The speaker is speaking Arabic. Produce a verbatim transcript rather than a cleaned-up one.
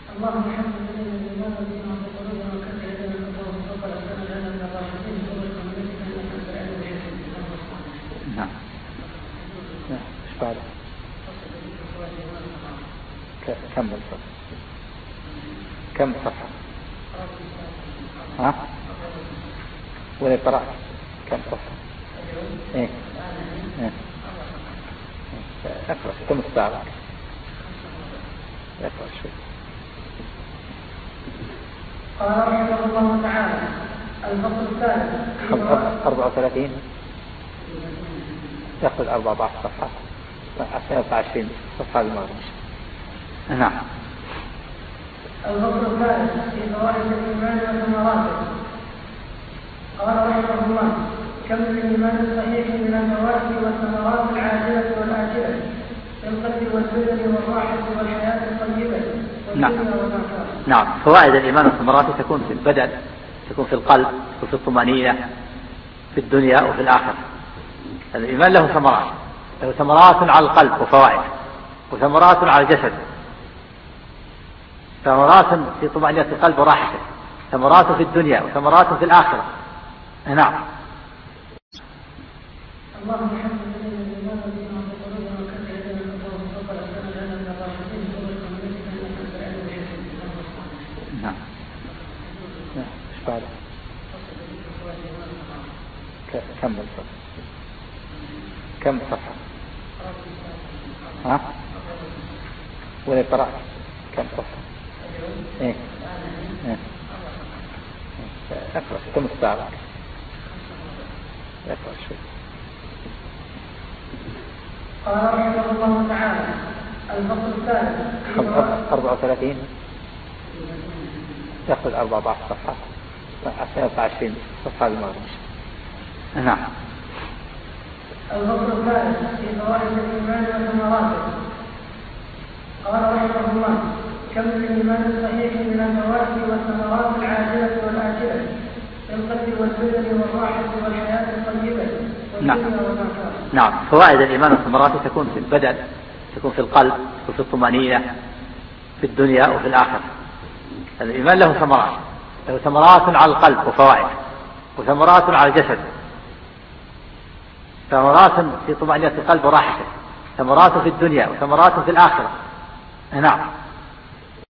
اللهم حمد لنا الإيمان بما في قلوبنا وكفر لنا الكفر وفضل أسلام لنا من الراشدين وبركة من نفسك أنك أنت العلم الحكيم. نعم. ايش بعده؟ كمل صفحة. كم صفحة؟ ها؟ ولا قرأت؟ كم صفحة؟ ايه ايه اقرأ كم الساعة؟ اقرأ شوي. قال رحمه الله تعالى الفصل الثالث أربعة وثلاثين يأخذ أربعة عشر صفحة عشان عشرين صفحة المغرب. نعم. الفصل الثالث في فوائد الإيمان وثمراته. قال رحمه الله كم الإيمان الصحيح من الفوائد والثمرات العاجلة والآجلة في القلب والبدن والراحة والحياة الطيبة. نعم. نعم. فوائد الإيمان وثمراته تكون في البدن، تكون في القلب، تكون في الطمأنينة في الدنيا وفي الآخرة. الإيمان له ثمرات، له ثمرات على القلب وفوائد، وثمرات على الجسد، ثمرات في طمأنينة القلب وراحته، ثمرات في الدنيا وثمرات في الآخرة. نعم. اللهم حمد لنا الإيمان بما في قلوبنا وكفر لنا الكفر وفضل أسلام لنا من الراشدين وبركة من نفسك أنك أنت العلم الحكيم. نعم. ايش بعده؟ كمل صفحة. كم صفحة؟ ها؟ ولا قرأت؟ كم صفحة؟ ايه ايه اقرأ كم الساعة؟ اقرأ شوي. قال رحمه الله تعالى الفصل الثالث أربعة وثلاثين يأخذ أربعة عشر صفحة عشان عشرين صفحة المغرب. نعم. الفصل الثالث في فوائد الإيمان وثمراته. قال رحمه الله كم الإيمان الصحيح من الفوائد والثمرات العاجلة والآجلة في القلب والبدن والراحة والحياة الطيبة. نعم. نعم. فوائد الإيمان وثمراته تكون في البدن، تكون في القلب، تكون في الطمأنينة في الدنيا وفي الآخرة. الإيمان له ثمرات، له ثمرات على القلب وفوائد، وثمرات على الجسد، ثمرات في طمأنينة القلب وراحته، ثمرات في الدنيا وثمرات في الآخرة. نعم.